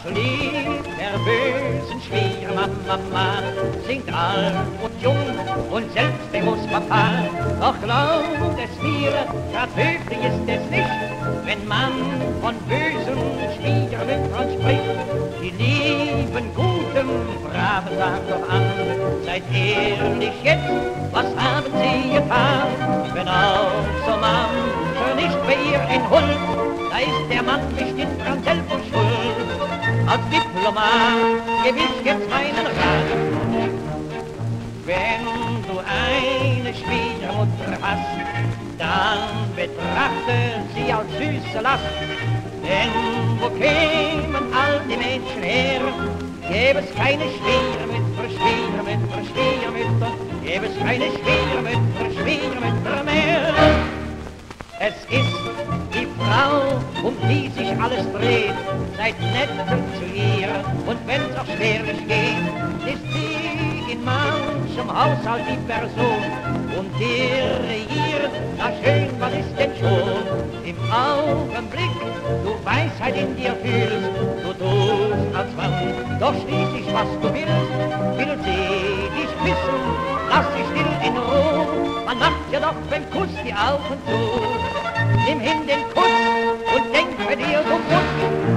Lied der bösen Schwiegermama singt alt und jung und selbstbewusst Papa. Doch glaubt es mir, grad höflich ist es nicht, wenn man von bösen Schwiegermüttern spricht. Die lieben, guten, braven sagt doch an, seid ehrlich jetzt, was haben sie getan? Wenn auch so manche nicht bei ihr in Huld, da ist der Mann bestimmt dran selber schuld. Als Diplomat geb ich jetzt meinen Rat. Wenn du eine Schwiegermutter hast, dann betrachte sie als süße Last. Denn wo kämen all die Menschen her, gäbe es keine Schwiegermütter, Schwiegermütter, Schwiegermütter, gäbe es keine Schwiegermütter, Schwiegermütter mehr. Es ist die Frau, um die sich alles dreht, seid nett zu ihr, und wenn's auch schwerlich geht, ist sie in manchem Haushalt die Person, und ihre hier, na schön, was ist denn schon? Im Augenblick, du Weisheit in dir fühlst, du tust als Mann, doch schließlich was du willst, will sie dich wissen, lass sie still in Ruhe, man macht ja doch beim Kuss die Augen zu. Nimm hin den Kuss und denk bei dir so gut.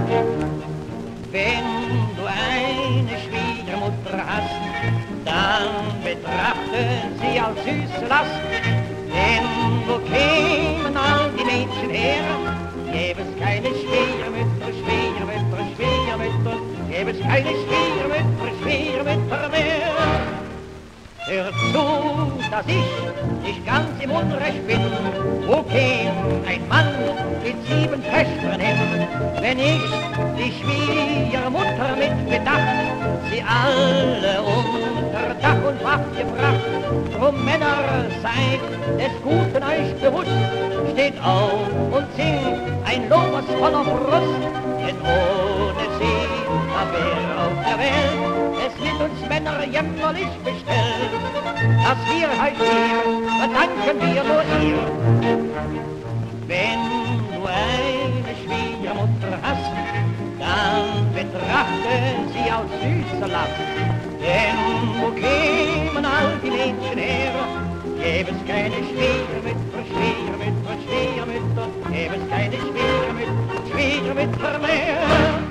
Wenn du eine Schwiegermutter hast, dann betrachte sie als süße Last. Denn wo kämen all die Mädchen her, gäbe es keine Schwiegermütter, Schwiegermütter, Schwiegermütter, gäbe es keine Schwiegermütter, Schwiegermütter mehr. Hör zu, dass ich nicht ganz im Unrecht bin, wo käm ein Mann mit 7 Töchtern hin, wenn ich die Schwiegermutter mit Bedacht, sie alle unter Dach und Fach gebracht. Drum Männer, seid des Guten euch bewusst, steht auf und singt ein Lob aus voller Brust, denn ohne sie, da wär auf der Welt es mit uns Männer jämmerlich bestellt. Dass wir heute hier, verdanken wir nur ihr. Wenn du eine Schwiegermutter hast, dann betrachte sie als süße Last. Denn wo kämen all die Mädchen her, gäbe es keine Schwiegermütter, Schwiegermütter, Schwiegermütter, gäbe es keine Schwiegermütter, Schwiegermütter mehr.